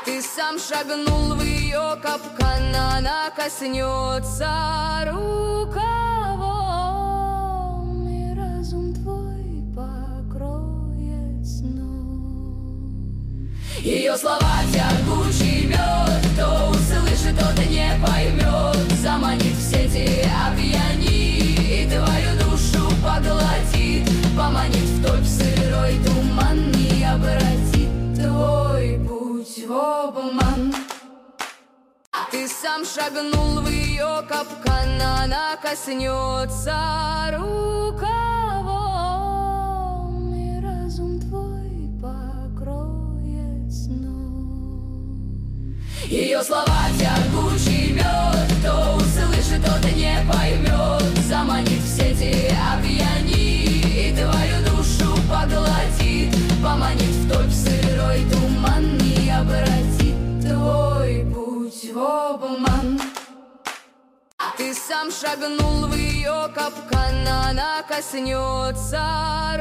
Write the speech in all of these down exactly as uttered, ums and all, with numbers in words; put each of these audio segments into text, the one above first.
Ты сам шагнул в ее капкан, она коснется рукавом, и разум твой покроет сном. Ее слова тягучий мед, кто услышит, тот не поймет. Заманит в сети, опьянит, и твою душу поглотит. Поманит в топь сырой туман и обратит твой путь в обман. Ты сам шагнул в ее капкан, она коснется рукавом, и разум твой покроет сном. Ее слова тягучий мед, кто услышит, тот не поймет. Заманит в сети, опьянит, и твою душу поглотит. Поманит в топь сырой туман и обратит твой путь в обман. Ты сам шагнул в ее капкан, она коснется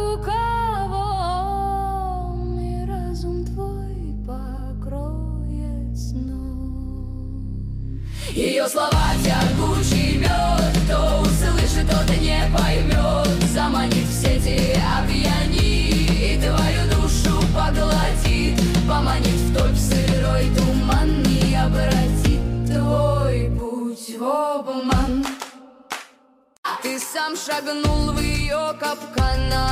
рукавом, и разум твой покроет сном. Ее слова тягучий мед, кто услышит, тот не поймет. Заманит в сети, опьянит, и твою душу поглотит. Поманит в топь сырой туман и обратит твой путь в обман. Ты сам шагнул в ее капкан.